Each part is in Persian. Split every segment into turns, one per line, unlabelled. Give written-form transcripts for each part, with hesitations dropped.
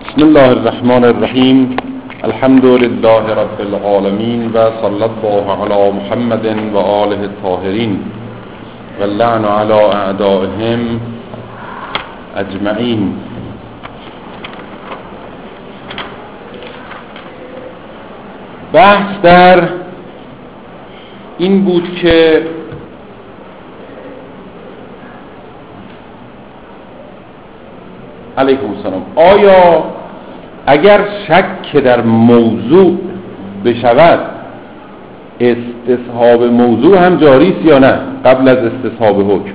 بسم الله الرحمن الرحیم. الحمد لله رب العالمین و صلی الله علی محمد و آله الطاهرین و اللعن علی اعدائهم اجمعین. بحث در این بود که علیکم السلام، آیا اگر شک در موضوع بشود استصحاب موضوع هم جاری است یا نه؟ قبل از استصحاب حکم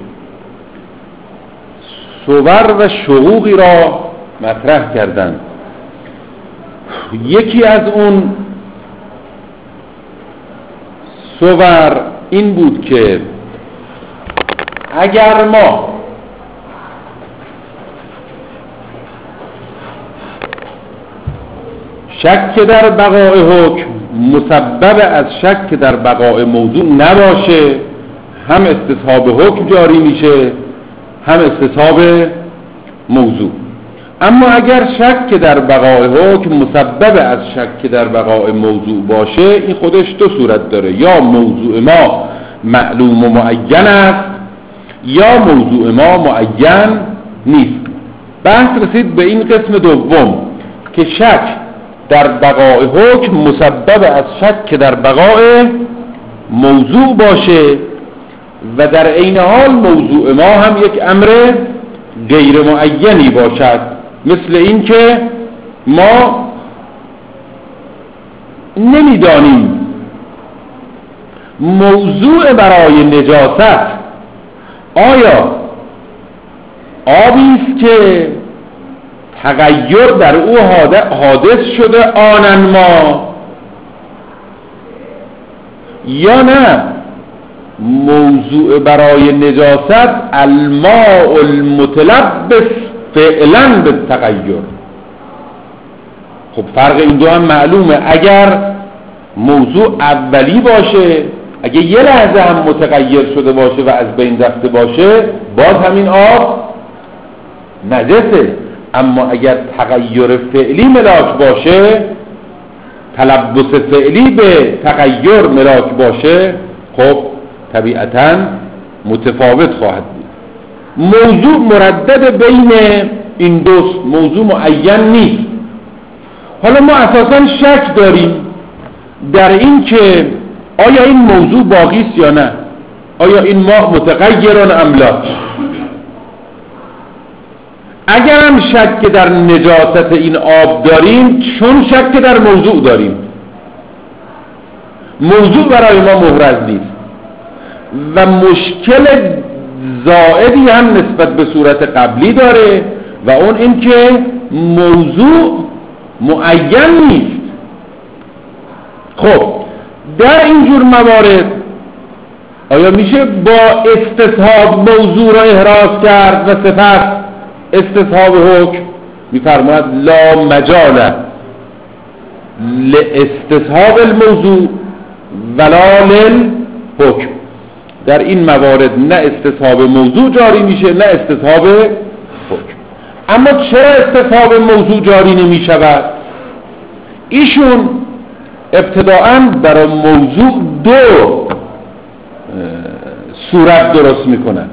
صور و شقوقی را مطرح کردند. یکی از اون صور این بود که اگر ما شک در بقای حکم مسبب از شک در بقای موضوع نباشه، هم استصحاب حکم جاری میشه هم استصحاب موضوع. اما اگر شک در بقای حکم مسبب از شک در بقای موضوع باشه، این خودش دو صورت داره: یا موضوع ما معلوم و معین است یا موضوع ما معین نیست. بحث رسید به این قسم دوم که شک در بقای حکم مسبب از شک در بقای موضوع باشه و در عین حال موضوع ما هم یک امر غیر معینی باشد، مثل این که ما نمیدانیم موضوع برای نجاست آیا آبی است که تغییر در او حادث شده آنن ما، یا نه موضوع برای نجاست الماء المتلبس فعلا بالتغیر. خب فرق این دو هم معلومه. اگر موضوع اولی باشه، اگه یه لحظه هم متغیر شده باشه و از بین رفته باشه، باز همین آب نجسه. اما اگر تغییر فعلی ملاک باشه، تلبس فعلی به تغییر ملاک باشه، خب طبیعتاً متفاوت خواهد بود. موضوع مردد بین این دوست، موضوع معین نیست. حالا ما اساساً شک داریم در این که آیا این موضوع باقی است یا نه، آیا این ماء متغیران ام لا. اگر هم شک در نجاست این آب داریم، چون شک در موضوع داریم، موضوع برای ما محرز نیست و مشکل زائدی هم نسبت به صورت قبلی داره و اون این که موضوع معین نیست. خب در اینجور موارد آیا میشه با استصحاب موضوع را احراز کرد و سپس استصحاب حکم؟ میفرماید لا مجال لاستصحاب الموضوع ولا للحکم. در این موارد نه استصحاب موضوع جاری میشه نه استصحاب حکم. اما چرا استصحاب موضوع جاری نمیشود؟ ایشون ابتداءً برای موضوع دو صورت درست میکنن.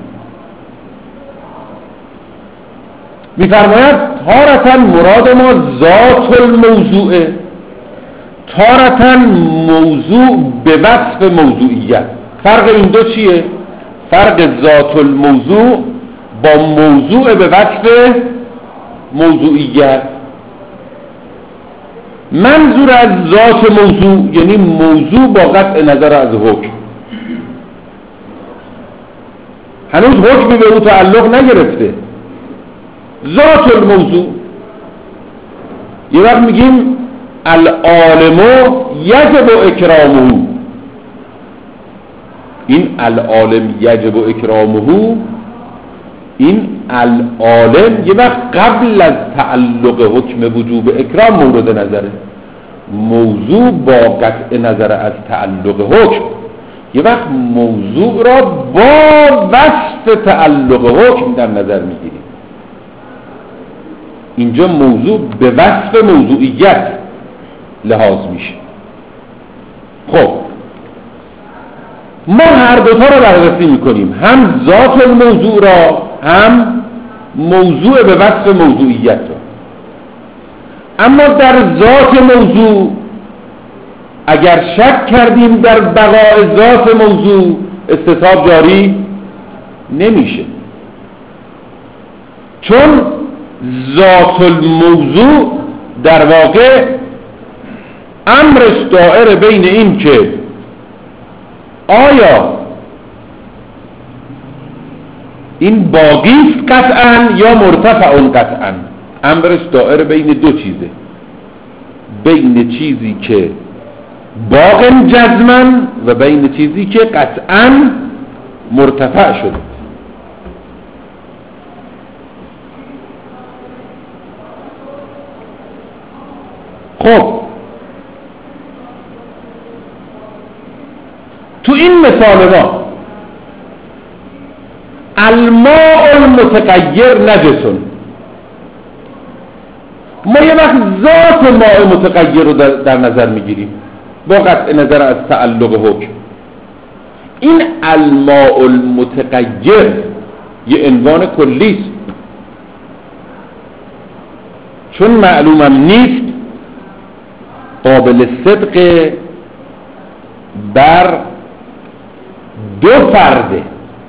میفرماید تارة مراد ما ذات الموضوع، تارة موضوع به وصف موضوعیت. فرق این دو چیه؟ فرق ذات الموضوع با موضوع به وصف موضوعیت. منظور از ذات موضوع یعنی موضوع با قطع نظر از حکم. هنوز حکمی به او تعلق نگرفته. ذات الموضوع یه وقت میگیم العالم یجب اکرامه، این العالم یجب اکرامه، این العالم یه وقت قبل از تعلق حکم وجوب اکرام مورد نظره. موضوع با قطع نظر از تعلق حکم یه وقت موضوع را با وصف تعلق حکم در نظر میگیریم. اینجا موضوع به وصف موضوعیت لحاظ میشه. خب ما هر دوتا رو بررسی میکنیم، هم ذات الموضوع را هم موضوع به وصف موضوعیت را. اما در ذات موضوع اگر شک کردیم در بقای ذات موضوع، استصحاب جاری نمیشه، چون ذات الموضوع در واقع امرش دائره بین این که آیا این باقیست قطعا یا مرتفع قطعا. امرش دائره بین دو چیزه، بین چیزی که باق جزمن و بین چیزی که قطعا مرتفع شده. خب تو این مثال ما الماء المتغیر نجسون، ما یه وقت ذات ماء متغیر رو در نظر میگیریم با قطع نظر از تعلق حکم. این الماء المتغیر یه عنوان کلیست، چون معلومم نیست قابل صدق بر دو فرده.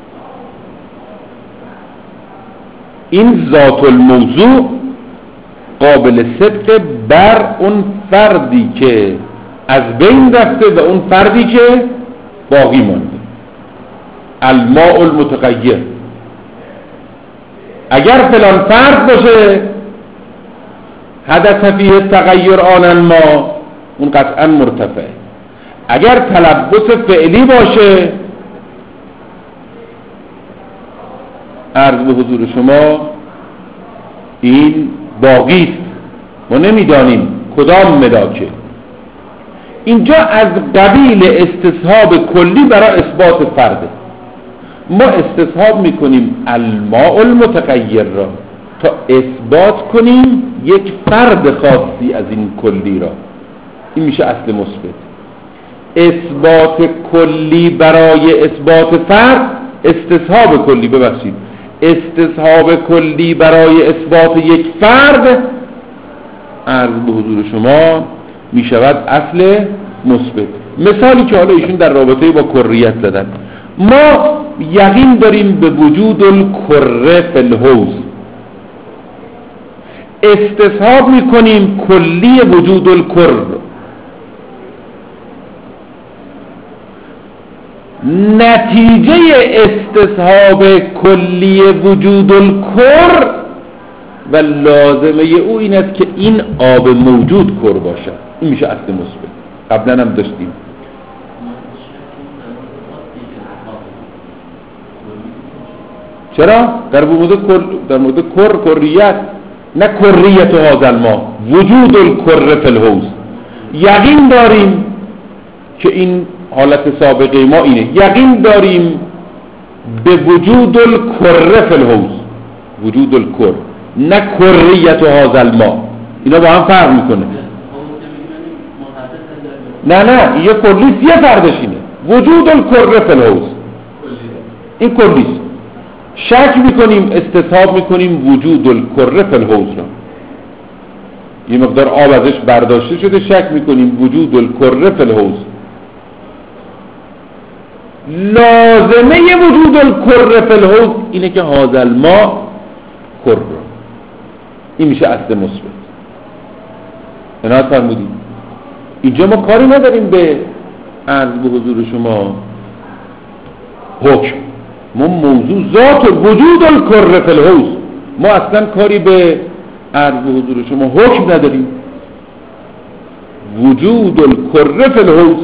این ذات الموضوع قابل صدق بر اون فردی که از بین رفته و اون فردی که باقی مانده. الماء المتغیر اگر فلان فرد باشه حدث فیه تغییر آن ما، اون قطعا مرتفعه. اگر تلبس فعلی باشه، عرض به حضور شما این باقیست، ما نمیدانیم کدام ملاکه. اینجا از قبیل استصحاب کلی برای اثبات فرده. ما استصحاب میکنیم الماء المتغیر را تا اثبات کنیم یک فرد خاصی از این کلی را. این میشه اصل مثبت. اثبات کلی برای اثبات فرد، استصحاب کلی، ببخشید، استصحاب کلی برای اثبات یک فرد، عرض به حضور شما میشود اصل مثبت. مثالی که حالا ایشون در رابطه با کریت زدن، ما یقین داریم به وجود الکره فی الحوض، استصحاب میکنیم کلی وجود الکر. نتیجه استصحاب کلی وجود الکر و لازمه او این است که این آب موجود کر باشد. این میشه اصل مثبت. قبلا هم داشتیم. چرا؟ در مورد کریت، نه کریت هذا الماء، وجود الکر فی الحوض. یقین داریم که این حالت سابقه ما اینه، یقین داریم به وجود الکر فی الحوض، وجود الکر، نه کریت هذا الماء. اینا با هم فرق میکنه. نه یه کلیست، یه فردش اینه، وجود الکر فی الحوض، این کلیست. شک میکنیم، استصحاب میکنیم وجود الکره فی الحوض را. یه مقدار آب ازش برداشته شده، شک میکنیم وجود الکره فی الحوض. لازمه وجود الکره فی الحوض اینه که هذا الماء کر. این میشه اصل مثبت. عنایت فرمودید. اینجا ما کاری نداریم به عرض به حضور شما حکم، ما موضوع ذات وجود الکره فی الحوض، ما اصلا کاری به عرض به حضور شما حکم نداریم. وجود الکره فی الحوض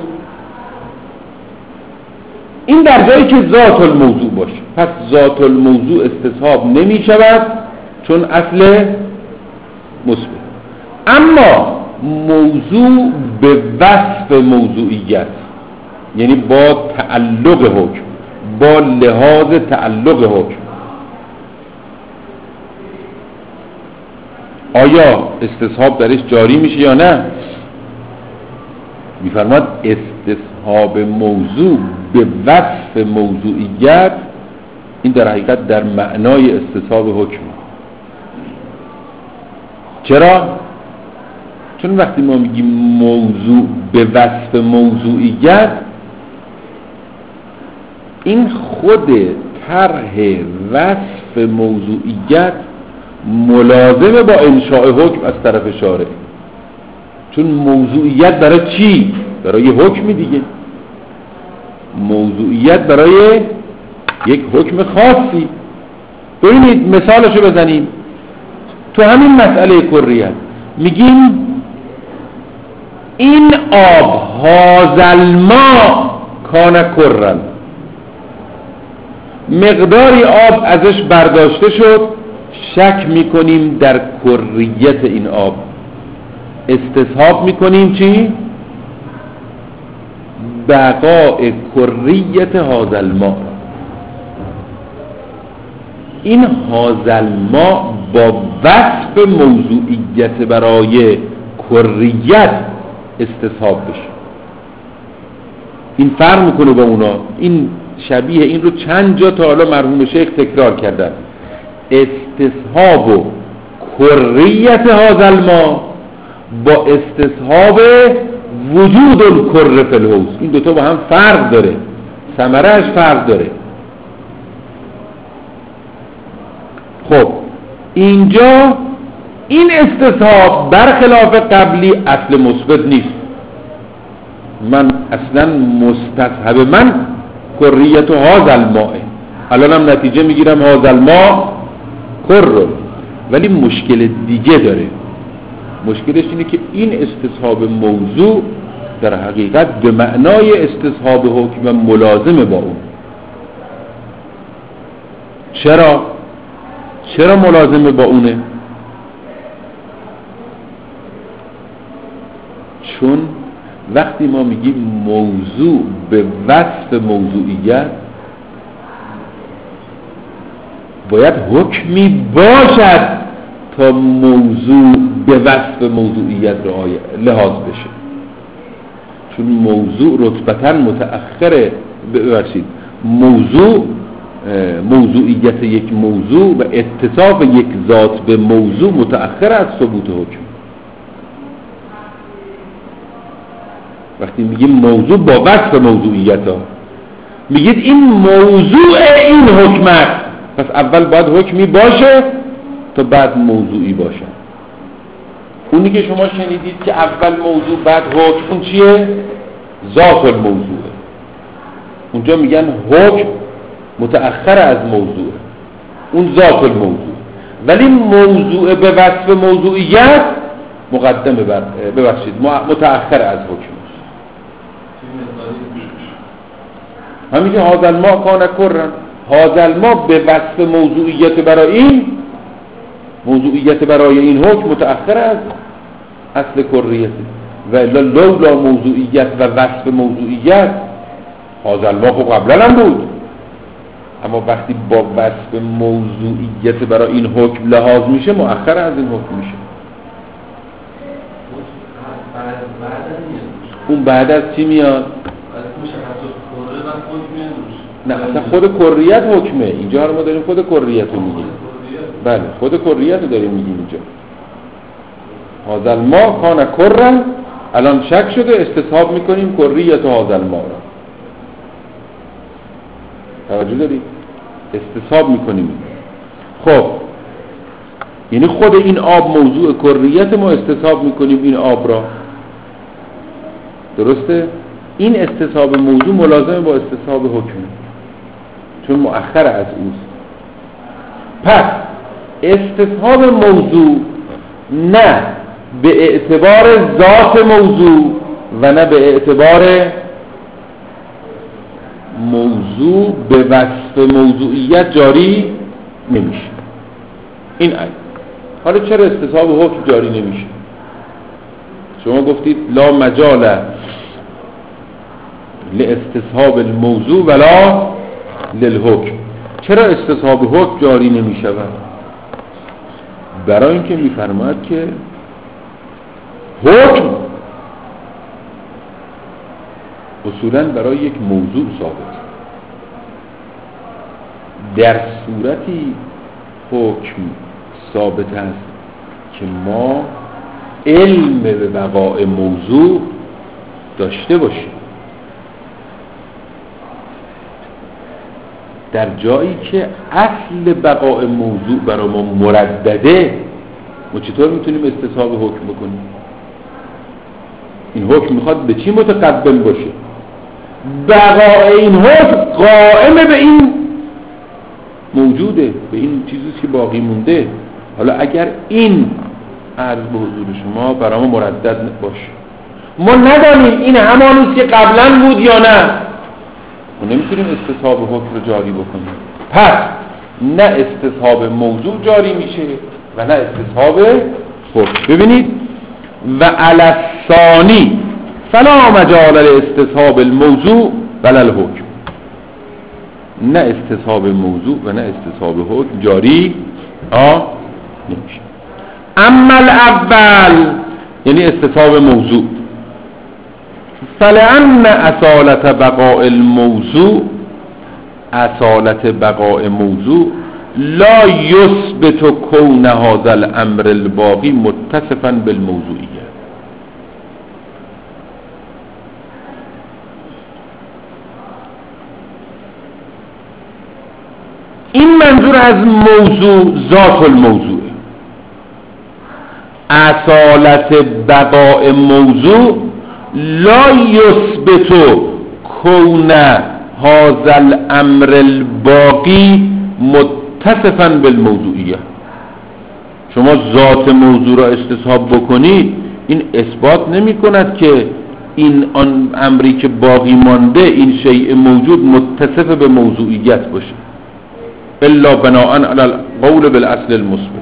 این در جایی که ذات الموضوع باشه. پس ذات الموضوع استصحاب نمی شود چون اصل مثبت. اما موضوع به وصف موضوعیت، یعنی با تعلق حکم، با لحاظ تعلق حکم، آیا استصحاب درش جاری میشه یا نه؟ میفرماد استصحاب موضوع به وصف موضوعیت این در حقیقت در معنای استصحاب حکم. چرا؟ چون وقتی ما میگیم موضوع به وصف موضوعیت، این خود طرح وصف موضوعیت ملازمه با انشاء حکم از طرف شارع. چون موضوعیت برای چی؟ برای حکمی دیگه. موضوعیت برای یک حکم خاصی. ببینید مثالشو بزنیم. تو همین مسئله کریت میگیم این آب هازالما کان کرن، مقداری آب ازش برداشته شد، شک میکنیم در کریت این آب، استصحاب میکنیم چی؟ بقاء کریت هازالما. این هازالما با وصف موضوعیت برای کریت استصحاب بشه. این فرق میکنه با اونا. این شبیه این رو چند جا تا حالا مرحوم شیخ تکرار کردن. استصحاب و کریت هازالما با استصحاب وجود الکر فی الحوض، این دوتا با هم فرق داره، ثمره‌اش فرق داره. خب اینجا این استصحاب برخلاف قبلی اصل مثبت نیست. من اصلا مستصحب من کریت هازالماء، الانم نتیجه میگیرم هازالما کر، ولی مشکل دیگه داره. مشکلش اینه که این استصحاب موضوع در حقیقت به معنای استصحاب حکم ملازمه با اون. چرا ملازمه با اونه؟ چون وقتی ما میگیم موضوع به وصف موضوعیت، باید حکمی باشد تا موضوع به وصف موضوعیت لحاظ بشه. چون موضوع رتبتاً متأخره. ببخشید، موضوعیت یک موضوع و اتصاف یک ذات به موضوع متأخر از ثبوت حکم. وقتی میگیم موضوع با وصف موضوعیت ها، میگید این موضوع این حکم است، پس اول باید حکمی باشه تا بعد موضوعی باشه. اونی که شما شنیدید که اول موضوع بعد حکم، اون چیه؟ ذات الموضوعه. اونجا میگن حکم متأخر از موضوع، اون ذات الموضوع. ولی موضوع به وصف موضوعیت مقدمه بر متأخر از حکم. همین که هازالما کان کرن، هازالما به وصف موضوعیت برای این حکم متأخر از اصل کریت. و لولا موضوعیت و وصف موضوعیت، هازالما خب قبلا هم بود، اما وقتی با وصف موضوعیت برای این حکم لحاظ میشه، مؤخر از این حکم میشه. اون بعد از چی میاد؟ نه، اصلا خود کریت حکمه. اینجا ما داریم خود کریت رو میگیم. بله، خود کریت رو داریم میگیم اینجا. هازالما کان کرن، الان شک شده، استصحاب میکنیم کریت هازالما را. توجه دارید؟ استصحاب میکنیم. خب یعنی خود این آب موضوع کریت، ما استصحاب میکنیم این آب را. درسته؟ این استصحاب موضوع ملازمه با استصحاب حکم، چون مؤخر از اوست. پس استصحاب موضوع نه به اعتبار ذات موضوع و نه به اعتبار موضوع به وصف موضوعیت جاری نمیشه. این آیه. حالا چرا استصحاب حکم جاری نمیشه؟ شما گفتید لا مجال لاستصحاب الموضوع ولا للحکم. چرا استصحاب حکم جاری نمی شود؟ برای اینکه میفرماید که حکم اصولاً برای یک موضوع ثابت، در صورتی حکم ثابت است که ما علم به بقاء موضوع داشته باشیم. در جایی که اصل بقاء موضوع برای ما مردده، ما چطور میتونیم استصحاب حکم بکنیم؟ این حکم میخواد به چی متقبل باشه؟ بقاء این حکم قائم به این موجوده، به این چیزی که باقی مونده. حالا اگر این عرض به حضور شما برای ما مردد باشه، ما ندانیم این همانیست که قبلا بود یا نه، ما نمیتونیم استصحاب حکم رو جاری بکنیم. پس نه استصحاب موضوع جاری میشه و نه استصحاب حکم. ببینید و علی الثانی فلا مجال لاستصحاب الموضوع ولا الحکم، نه استصحاب موضوع و نه استصحاب حکم جاری نمیشه. اما الاول یعنی استصحاب موضوع، فلأن اصالت بقاء الموضوع، اصالت بقاء موضوع لا يثبت كون هذا الامر الباقي متصفا بالموضوعیه. این منظور از موضوع ذات الموضوع، اصالت بقاء موضوع لا یثبت کون هذا الامر الباقی متصفا بالموضوعیه. شما ذات موضوع را استصحاب بکنید، این اثبات نمی کند که این آن امری که باقی مانده، این شیء موجود متصف به موضوعیت باشه، الا بناء علی القول بالاصل المثبت.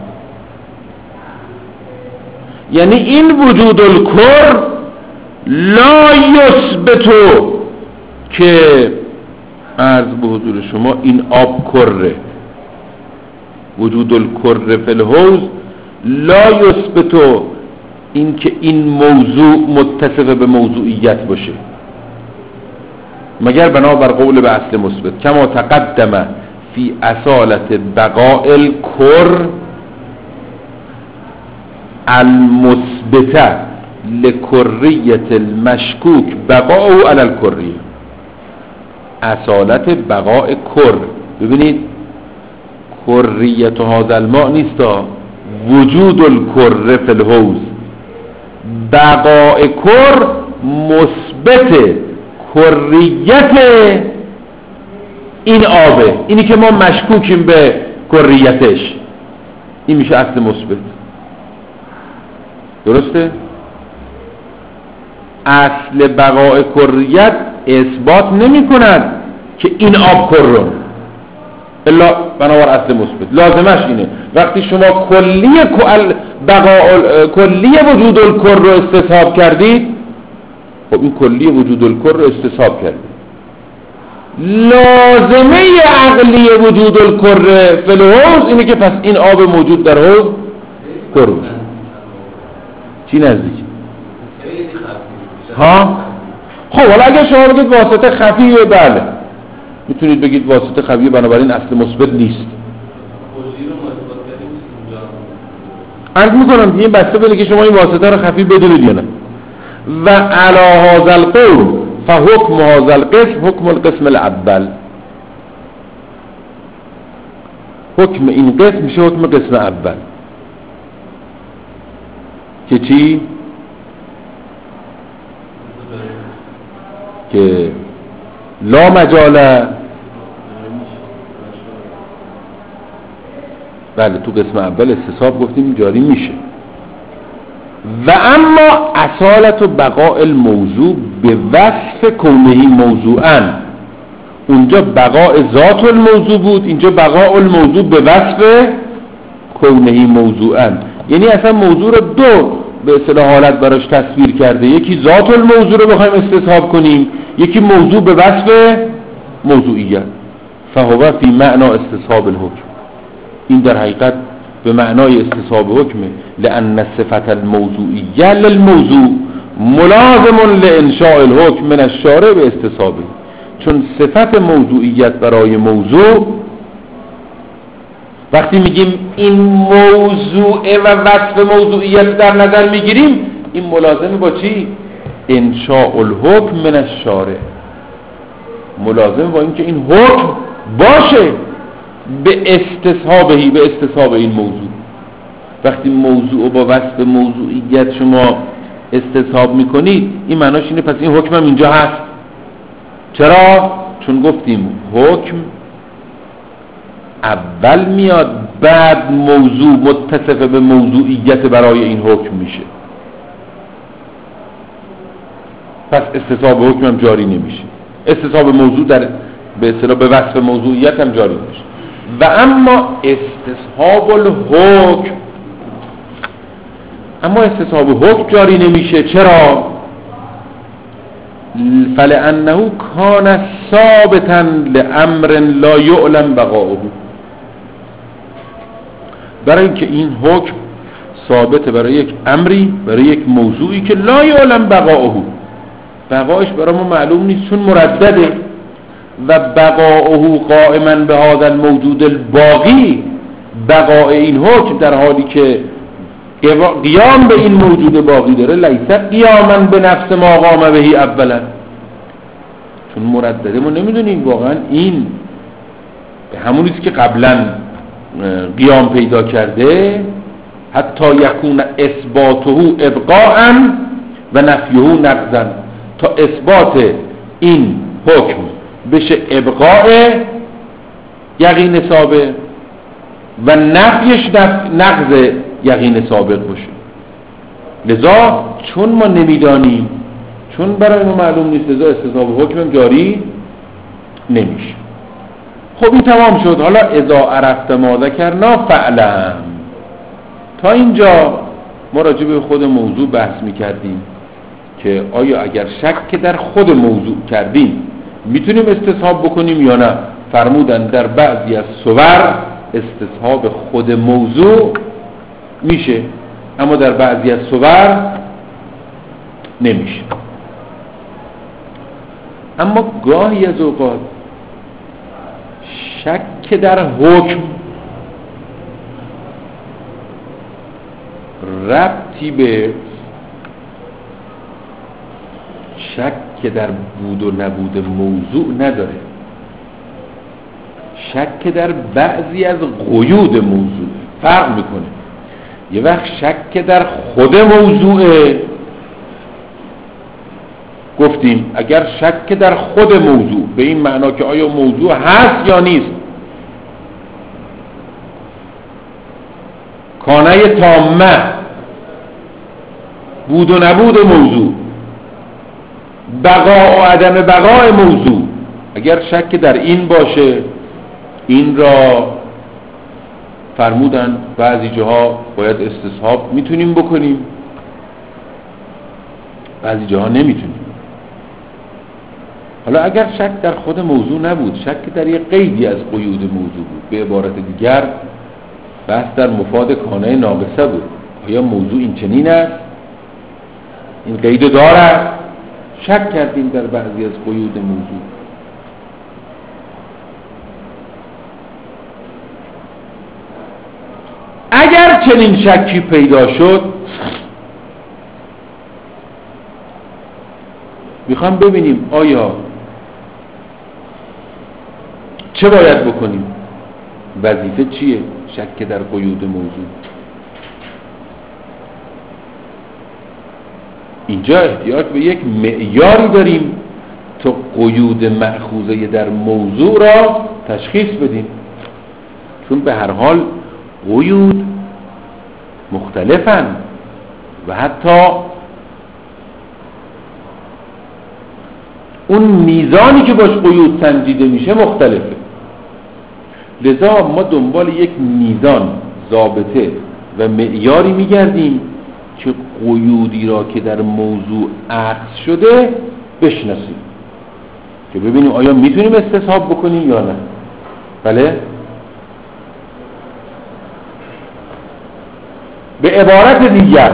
یعنی این وجود الکر لا یثبت که عرض به حضور شما این آب کره، وجود الکر فی الحوض لا یثبت این که این موضوع متصف به موضوعیت باشه مگر بنابر قول به اصل مثبت، کما تقدم فی اصالت بقاء الکر المثبته لکریت المشکوک بقاء علی الکریه. اصالت بقاء کر، ببینید کریت هذا الماء نیستا، وجود الکر فی الحوض، بقاء کر مثبت کریت این آبه، اینی که ما مشکوکیم به کریتش، این میشه اصل مثبت. درسته؟ اصل بقاء کریت اثبات نمی کند که این آب کرون، الا بنابر اصل مثبت. لازمش اینه وقتی شما کلی وجود الکر رو استصحاب کردید، خب این کلی وجود الکر رو استصحاب کردید، لازمه عقلی وجود الکر فی الحوض اینه که پس این آب موجود در حوض کرون. چی نزدیک؟ ها؟ خب حالا اگر شما بگید واسطه خفیه، بله میتونید بگید واسطه خفیه، بنابراین اصل مثبت نیست. عرض میکنم دیگه بسته بده که شما این واسطه رو خفی بدونید یا نه. و علی هذا القول فحکم هذا القسم حکم القسم الاول، حکم این قسم میشه حکم قسم اول که چی؟ که لا مجال، بله تو قسم اول استصحاب گفتیم جاری میشه. و اما اصالت و بقاء الموضوع به وصف کونه موضوعا، اونجا بقاء ذات الموضوع بود، اینجا بقاء الموضوع به وصف کونه موضوعا، یعنی اصلا موضوع رو دو به اصطلاح حالت براش تصویر کرده، یکی ذات الموضوع رو بخوایم استصحاب کنیم، یکی موضوع به وصف موضوعیت. فهو فی معنی استصحاب الحکم، این در حقیقت به معنای استصحاب حکمه، لأن صفت الموضوعیه للموضوع ملازم لانشاء الحکم من الشارع به استصحابه. چون صفت موضوعیت برای موضوع، وقتی میگیم این موضوعه و وصف موضوعیت در نظر میگیریم، این ملازمه با چی؟ انشاء الحکم من الشارع، ملازم با اینکه این حکم باشه به استصحابهی، به استصحاب این موضوع. وقتی موضوع با وصف موضوعیت شما استصحاب میکنید، این معناش اینه پس این حکم هم اینجا هست. چرا؟ چون گفتیم حکم اول میاد، بعد موضوع متصف به موضوعیت برای این حکم میشه، پس استصحاب حکم هم جاری نمیشه، استصحاب موضوع در به اصطلاح به وصف موضوعیت هم جاری نمیشه. و اما استصحاب الحکم، اما استصحاب حکم جاری نمیشه. چرا؟ فلأنه کان ثابتا لامر لا یعلم بقاؤه، برای اینکه این حکم ثابته برای یک امری، برای یک موضوعی که لا یعلم بقاؤه، بقایش برای ما معلوم نیست چون مردده. و بقاؤه قائما به هذا الموجود الباقی، بقای این حکم در حالی که قیام به این موجود باقی داره، لیس قیاما به نفس ما قام بهی اولا، چون مردده ما نمیدونیم واقعا این به همونیست که قبلا قیام پیدا کرده، حتی یکون اثباته ابقاء و نفیه نقضا، تا اثبات این حکم بشه ابقاء یقین سابق و نفیش نقض یقین سابق باشه. لذا چون ما نمیدانیم، چون برای ما معلوم نیست، لذا استصحاب حکم جاری نمیشه. خب این تمام شد. حالا اذا عرفت ما ذکرنا فعلم. تا اینجا ما راجع به خود موضوع بحث میکردیم که آیا اگر شک در خود موضوع کردیم میتونیم استصحاب بکنیم یا نه. فرمودن در بعضی از صور استصحاب خود موضوع میشه، اما در بعضی از صور نمیشه. اما گاهی از اوقات شک در حکم ربطی به شک در بود و نبود موضوع نداره. شک در بعضی از قیود موضوع فرق میکنه. یه وقت شک در خود موضوعه، گفتیم اگر شک در خود موضوع به این معنا که آیا موضوع هست یا نیست، کانه تامه، بود و نبود موضوع، بقا و عدم بقای موضوع، اگر شک در این باشه، این را فرمودن بعضی جاها باید استصحاب میتونیم بکنیم، بعضی جاها نمیتونیم. حالا اگر شک در خود موضوع نبود، شک در یک قیدی از قیود موضوع بود، به عبارت دیگر بحث در مفاد کانه ناقصه بود. آیا موضوع این چنین است؟ این قید دارد؟ شک کردیم در بعضی از قیود موضوع. اگر چنین شکی پیدا شد، میخوام ببینیم آیا چه باید بکنیم، وظیفه چیه؟ شک در قیود موضوع. اینجا احتیاج به یک معیاری داریم تا قیود مأخوذه در موضوع را تشخیص بدیم، چون به هر حال قیود مختلفن و حتی اون میزانی که باش قیود سنجیده میشه مختلفه. لذا ما دنبال یک میزان، ضابطه و معیاری میگردیم که قیودی را که در موضوع اخذ شده بشناسیم، که ببینیم آیا میتونیم استصحاب بکنیم یا نه. بله؟ به عبارت دیگر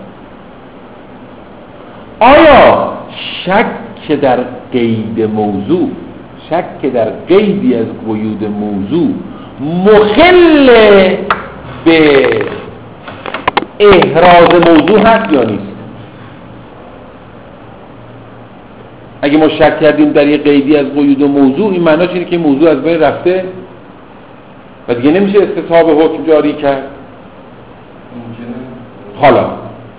آیا شک در قید موضوع، شک در قیدی از قیود موضوع مخل به احراز موضوع هست یا نیست؟ اگه ما شک کردیم در یه قیدی از قیود موضوع، این معناش اینه که موضوع از بین رفته و دیگه نمیشه استصحاب حکم جاری کرد. حالا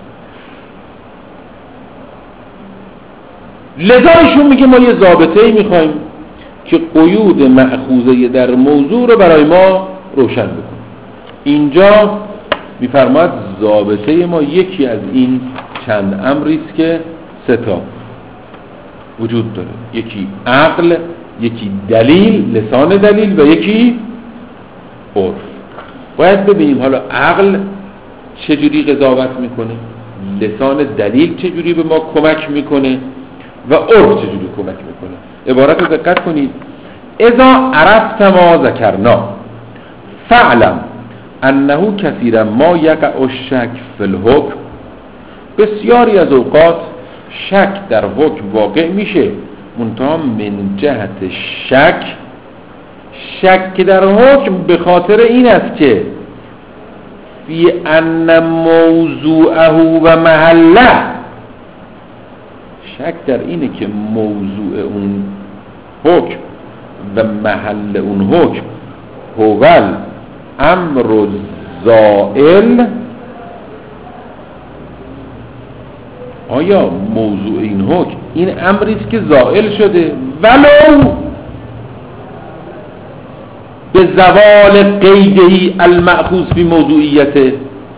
لذا ایشون میگه ما یه ضابطه‌ای میخوایم که قیود مأخوذه در موضوع رو برای ما روشن بکنه. اینجا میفرماید ضابطه ما یکی از این چند امری است که سه تا وجود داره، یکی عقل، یکی دلیل، لسان دلیل و یکی عرف. باید ببینیم حالا عقل چجوری قضاوت میکنه، لسان دلیل چجوری به ما کمک میکنه و عرف چجوری کمک میکنه. عبارت رو دقت کنید: اذا عرفت ما ذکرنا فعلم انه کثیرا ما یقع الشک فی الحکم. بسیاری از اوقات شک در حکم واقع میشه، منتها من جهت شک در حکم به خاطر این است که فی ان موضوعه و محله، شک در اینه که موضوع اون حکم و محل اون حکم هو امر زائل. آیا موضوع این حکم این امری است که زائل شده ولو به زوال قیدهی المأخوذ فی موضوعیته،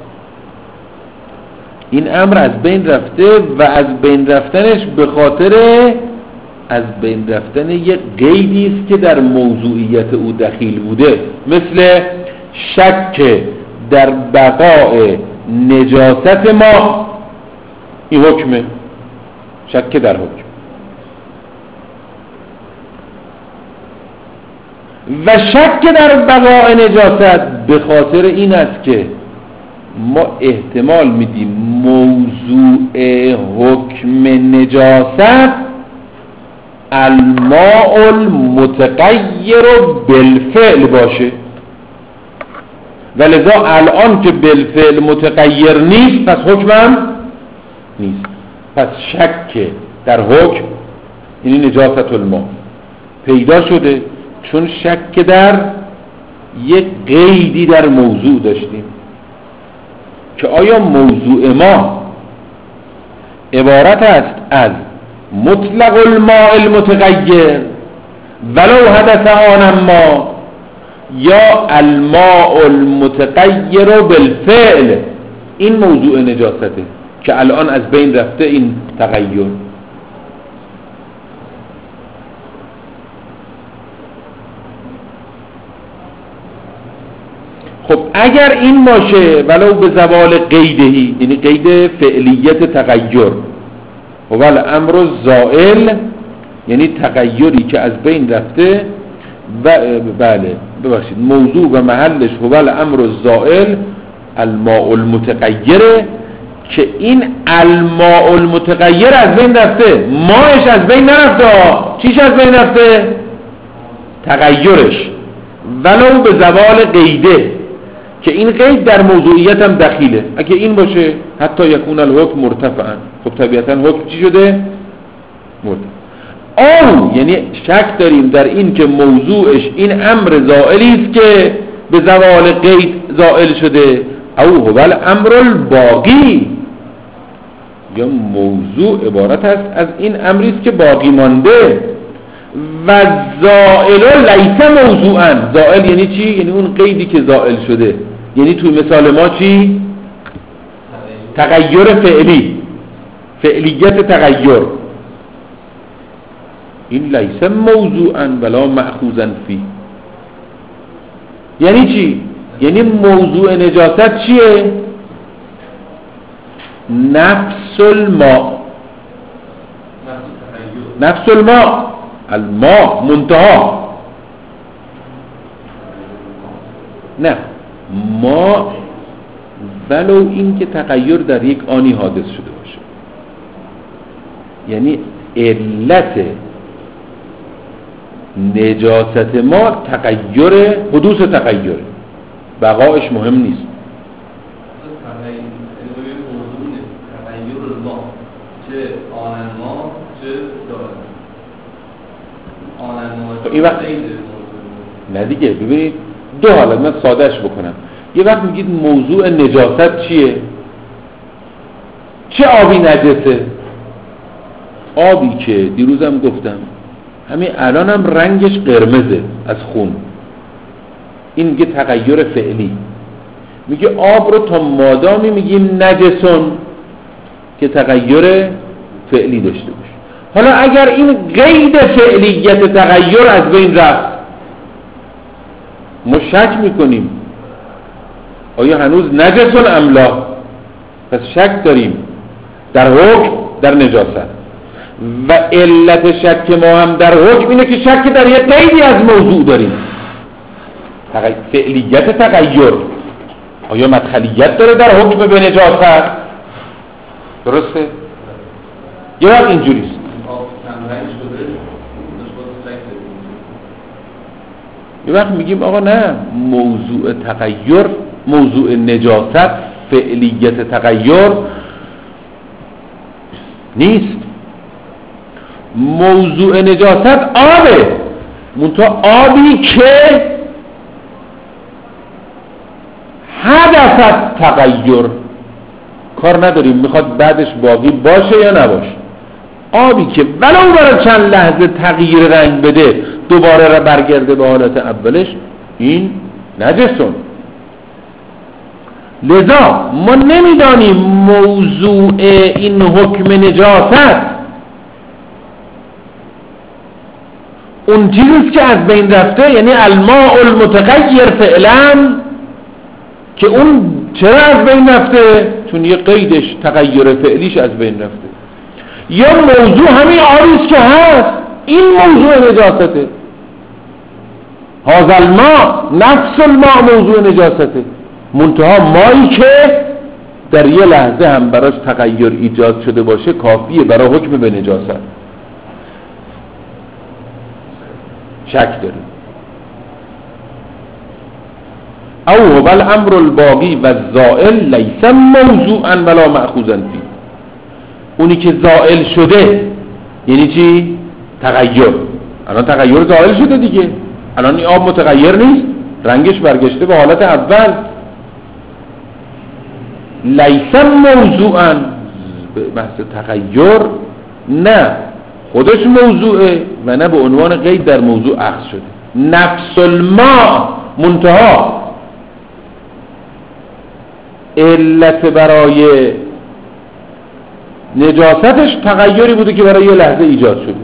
این امر از بین رفته و از بین رفتنش به خاطر از بین رفتن یک قیدی است که در موضوعیت او دخیل بوده، مثل شک در بقاء نجاست ما. این حکمه، شک در حکم. و شک در بقاء نجاست به خاطر این است که ما احتمال میدیم موضوع حکم نجاست الماء المتغیر بالفعل باشه، ولذا الان که بالفعل متغیر نیست پس حکمم نیست. پس شک در حکم یعنی نجاست الماء پیدا شده چون شک در یک قیدی در موضوع داشتیم که آیا موضوع ما عبارت است از مطلق الماء المتغیر ولو حدث آن ما، یا الماء المتغیر بالفعل. این موضوع نجاسته که الان از بین رفته این تغییر. خب اگر این باشه ولو به زوال قیدهی، یعنی قید فعلیت تغییر، و الامر زائل یعنی تغییری که از بین رفته و بله ببخشید موضوع و محلش هو الامر زائل الماء المتغیر، که این الماء المتغیر از بین رفته، ماهش از بین نرفته. چیش از بین رفته؟ تغییرش، ولو به زوال قیده، که این قید در موضوعیت هم دخیله. اگه این باشه حتی یکون الحکم مرتفعا، خب طبیعتا حکم چی شده؟ مرتفع. او یعنی شک داریم در این که موضوعش این امر زائلی است که به زوال قید زائل شده، او هو الامر الباقی، یا موضوع عبارت است از این امری است که باقی مانده. و زائل لیس موضوعا، زائل یعنی چی؟ یعنی اون قیدی که زائل شده، یعنی توی مثال ما چی؟ تغییر فعلی، فعلیت تغییر. این لیس موضوعا ولا مأخوذا فی، یعنی چی؟ یعنی موضوع نجاست چیه؟ نفس الماء، نفس الماء، الماء منتها، نه ما ولو این که تغییر در یک آنی حادث شده باشه. یعنی علت نجاست ما تغییر، حدوث تغییر، بقایش مهم نیست.
تغییر ما چه آن ما چه داره آن ما
این وقت نه دیگه. ببینید دو حالت، من سادهش بکنم. یه وقت میگید موضوع نجاست چیه؟ چه آبی نجسه؟ آبی که دیروزم گفتم همین الانم رنگش قرمزه از خون، این میگه تغییر فعلی. میگه آب رو تا مادامی میگیم نجسون که تغییر فعلی داشته باشه. حالا اگر این قید فعلیت تغییر از بین رفت، ما شک میکنیم آیا هنوز نجسون ام لا، پس شک داریم در حکم در نجاست. و علت شک ما هم در حکم اینه که شک در یک قیدی از موضوع داریم. فعلیت تغییر آیا مدخلیت داره در حکم به نجاست؟ درسته؟ یه وقت اینجوریست. یه وقت میگیم آقا نه، موضوع تغییر، موضوع نجاست فعلیت تغییر نیست. موضوع نجاست آبه، منتها آبی که حدث از تغییر، کار نداریم میخواد بعدش باقی باشه یا نباشه. آبی که ولو برای چند لحظه تغییر رنگ بده دوباره را برگرده به حالت اولش، این نجسون. لذا ما نمیدانیم موضوع این حکم نجاست اون چیزیست که از بین رفته، یعنی الماء المتغیر فعلا، که اون چرا از بین رفته؟ چون یه قیدش تغییر فعلیش از بین رفته. یا موضوع همین آبیست که هست، این موضوع نجاسته. هذا الماء نفس الماء موضوع نجاسته، منتها مایی که در یه لحظه هم براش تغییر ایجاد شده باشه کافیه برای حکم به نجاست. شک داریم. او هو الامر الباقی و الزائل لیس موضوعا ولا مأخوذا فی. اونی که زائل شده یعنی چی؟ تغییر. الان تغییر زائل شده دیگه، الان این آب متغیر نیست، رنگش برگشته به حالت اول. لیس موضوعا، بحث تغییر نه خودش موضوعه و نه به عنوان قید در موضوع اخذ شده. نفس الماء، منتها علت برای نجاستش تغییری بوده که برای یه لحظه ایجاد شده.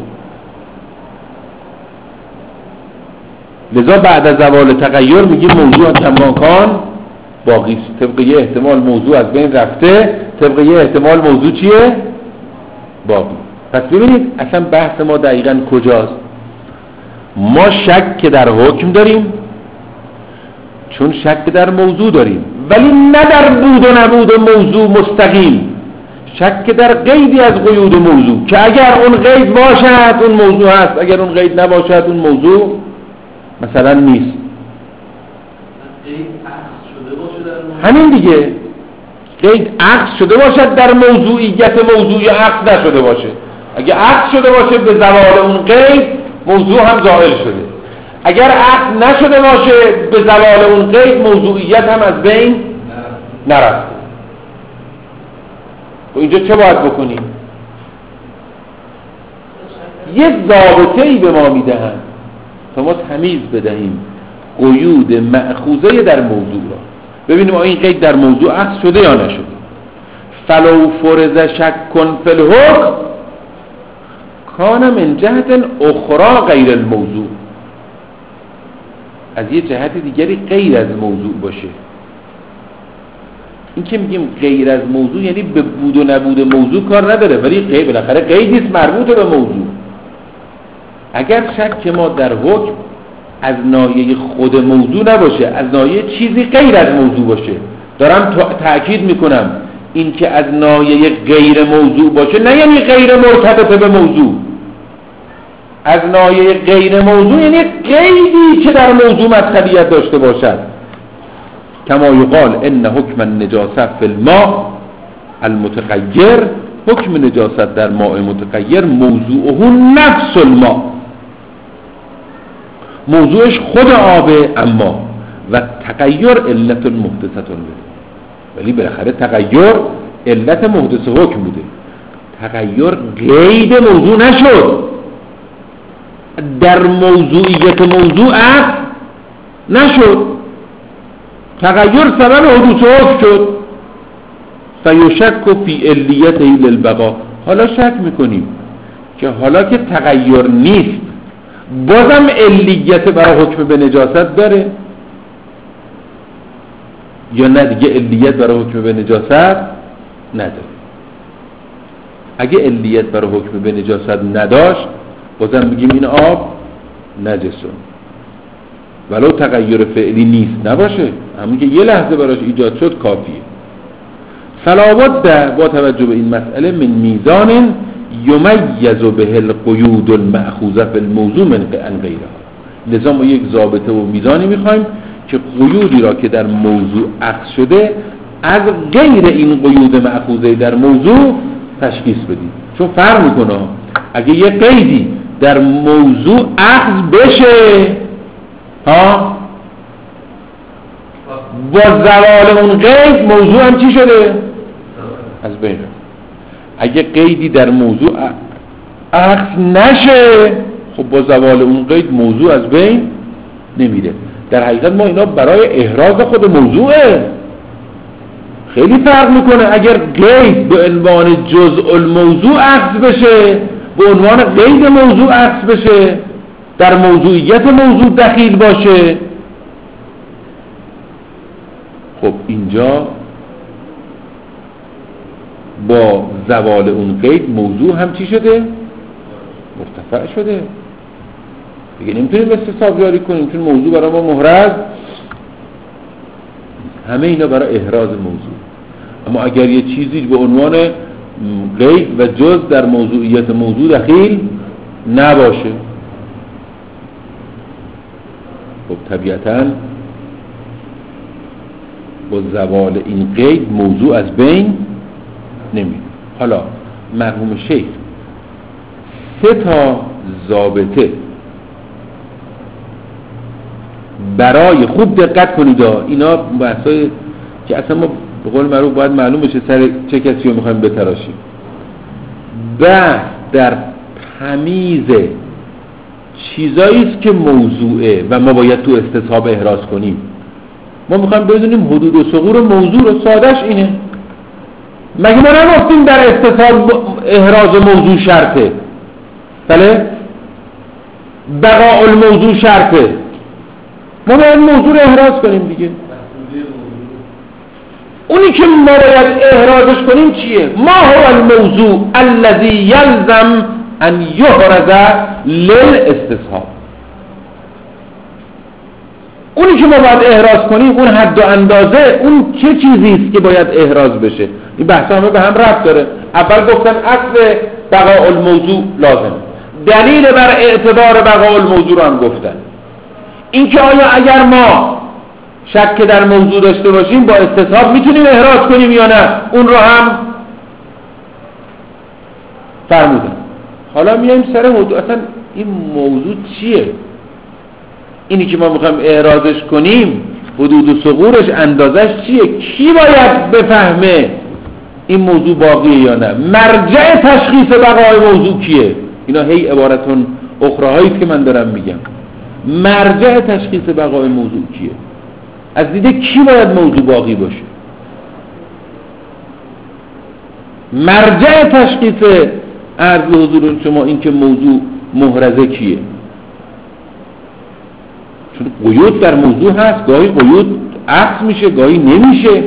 لذا بعد از زوال تغییر میگیم موضوع کماکان باقی است. طبق یه احتمال موضوع از بین رفته، طبق یه احتمال موضوع چیه؟ باقی. پس ببینید اصلا بحث ما دقیقاً کجاست. ما شک در حکم داریم چون شک در موضوع داریم، ولی نه در بود و نبود موضوع مستقیم. شک در قیدی از قیود موضوع که اگر اون قید باشد اون موضوع هست، اگر اون قید نباشد اون موضوع مثلا نیست. همین دیگه، قید عکس شده باشد در موضوعیت موضوع یا عکس نشده باشه. اگه عکس شده باشه به زوال اون قید موضوع هم زائل شده، اگر عکس نشده باشه به زوال اون قید موضوعیت هم از بین نرفته. و اینجا چه باید بکنیم؟ یه ضابطه‌ای به ما میدهند تا ما تمیز بدهیم قیود مأخوذه در موضوع را، ببینیم آیا این قید در موضوع عکس شده یا نشده. فلو فرض شک فی الحکم کان من جهت اخرى غیر الموضوع. از یه جهت دیگری غیر از موضوع باشه. این که میگیم غیر از موضوع یعنی به بود و نبود موضوع کار نداره، ولی غیر بالاخره قیدیست مربوط به موضوع. اگر شک ما در حکم از ناحیه خود موضوع نباشه، از ناحیه چیزی غیر از موضوع باشه، دارم تأکید میکنم این که از ناحیه غیر موضوع باشه نه یعنی غیر مرتبط به موضوع. از ناحیه غیر موضوع یعنی قیدی که در موضوع مدخلیت داشته باشد. کما یقال ان حکم النجاسه فی الماء المتغیر، حکم نجاست در ماء متغیر موضوعه نفس الماء، موضوعش خود آبه، اما و تغییر علت محدثه به، ولی بالاخره تغییر علت محدث حکم بوده. تغییر قید موضوع نشد، در موضوعیت موضوع اصل نشد، تغییر سبب حدوث حکم شد. فیشک فی علیته للبقاء، حالا شک میکنیم که حالا که تغییر نیست بازم علیت برای حکم به نجاست داره یا نه دیگه علیت برای حکم به نجاست نداره. اگه علیت برای حکم به نجاست نداشت بازم بگیم این آب نجسه، ولو تغییر فعلی نیست نباشه، همون که یه لحظه براش ایجاد شد کافیه. فلا بد با توجه به این مسئله من میزان یمیز به القیود المأخوذه فی الموضوع من غیرها، لذا ما یک ضابطه و میزانی میخوایم که قیودی را که در موضوع اخذ شده از غیر این قیود مأخوذه در موضوع تشخیص بدیم. چون فرق میکنه اگه یه قیدی در موضوع اخذ بشه ها با زوال اون قید موضوع هم چی شده؟ از بین. اگه قیدی در موضوع اخذ نشه خب با زوال اون قید موضوع از بین نمیره. در حقیقت ما اینا برای احراز خود موضوعه. خیلی فرق میکنه اگر قید به عنوان جزء الموضوع اخذ بشه، به عنوان قید موضوع اخذ بشه، در موضوعیت موضوع دخیل باشه، خب اینجا با زوال اون قید موضوع هم چی شده؟ مرتفع شده دیگه. نمیتونیم استصحاب جاری کنیم چون موضوع برای ما محرز. همه اینا برای احراز موضوع. اما اگر یه چیزی به عنوان قید و جز در موضوعیت موضوع دخیل نباشه خب طبیعتاً با زوال این قید موضوع از بین نمیره. حالا مرحوم شیخ 3 تا ضابطه برای، خوب دقت کنید اینا بحثای که اصلا ما به قول معروف باید معلوم بشه سر چه کسی رو میخوایم بتراشیم. بحث در تمیز چیزایی است که موضوعه و ما باید تو استصحاب احراز کنیم. ما میخوایم بدونیم حدود و ثغور موضوع رو، سادهش اینه. مگه ما نگفتیم در استصحاب احراز موضوع شرطه؟ بله؟ بقاء الموضوع شرطه. ما باید موضوع رو احراز کنیم دیگه. اونی که ما باید احرازش کنیم چیه؟ ما هو الموضوع الذي يلزم ان يحرز للاستصحاب. اونی که ما باید احراز کنیم، اون حد و اندازه، اون چه چیزی است که باید احراز بشه. این بحث همه به هم ربط داره. اول گفتن اصل بقاء الموضوع لازم، دلیل بر اعتبار بقاء الموضوع رو هم گفتن. این که آیا اگر ما شک در موضوع داشته باشیم با استصحاب میتونیم احراز کنیم یا نه، اون رو هم فرمودن. حالا میایم سر موضوع، اصلا این موضوع چیه؟ اینی که ما میخوایم احرازش کنیم حدود و ثغورش، اندازش چیه؟ کی باید بفهمه این موضوع باقیه یا نه؟ مرجع تشخیص بقای موضوع کیه؟ اینا هی عبارتون اخراهایی که من دارم میگم. مرجع تشخیص بقای موضوع کیه؟ از دیده کی باید موضوع باقی باشه؟ مرجع تشخیص عرض حضور شما این که موضوع محرزه کیه؟ چون قیود در موضوع هست، گاهی قیود عکس میشه گاهی نمیشه.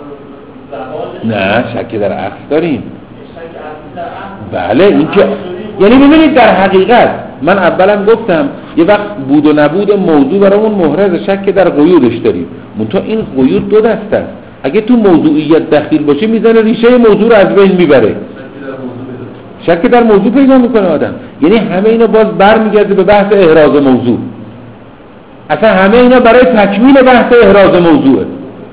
نه شک در عکس داریم. بله این که یعنی ببینید در حقیقت من اولم گفتم یه وقت بود و نبود موضوع برامون محرز شک در قیودش داریم، منتها این قیود دو دسته است. اگه تو موضوعیت دخیل باشه میزنه ریشه موضوع رو از بین میبره، شک در موضوع پیدا میکنه آدم. یعنی همه اینا باز برمیگرده به بحث احراز موضوع. اصلا همه اینا برای تکمیل بحث احراز موضوعه.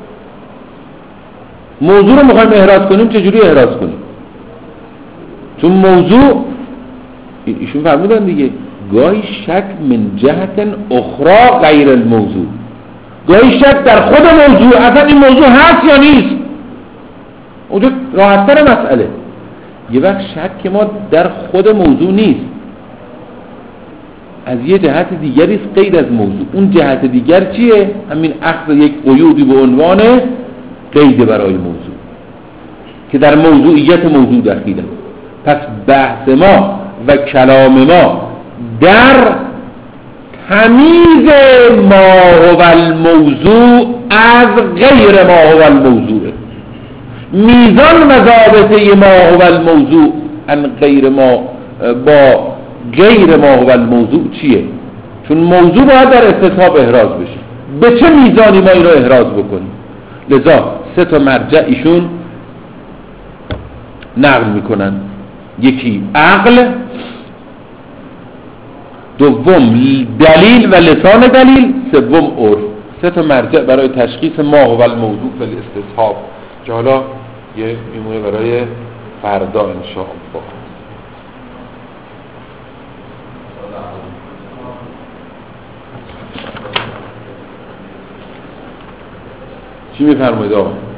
موضوع رو میخوایم احراز کنیم، چجوری احراز کنیم؟ چون موضوع ایشون فرمودن دیگه گاهی شک من جهت اخرى غیر الموضوع، گاهی شک در خود موضوع، اصلا این موضوع هست یا نیست. اونجا راحت‌تر مسئله. یه وقت شک ما در خود موضوع نیست، از یه جهت دیگری است غیر از موضوع. اون جهت دیگر چیه؟ همین اخذ یک قیودی به عنوان قید برای موضوع که در موضوعیت موضوع دخیله. پس بحث ما و کلام ما در تمیز ما هو الموضوع از غیر ما هو الموضوع، میزان و ضابطه ما هو الموضوع ان غیر ما با غیر ما هو الموضوع چیه؟ چون موضوع باید در استصحاب احراز بشه. به چه میزانی ما اینو احراز بکنیم؟ لذا سه تا مرجع ایشون نقل میکنن، یکی عقل، دوم دلیل و لسان دلیل، سوم عرف. سه تا مرجع برای تشخیص ما هو الموضوع فی الاستصحاب که حالا یه میمونه برای فردا انشاءالله. چی میفرمایید آقا؟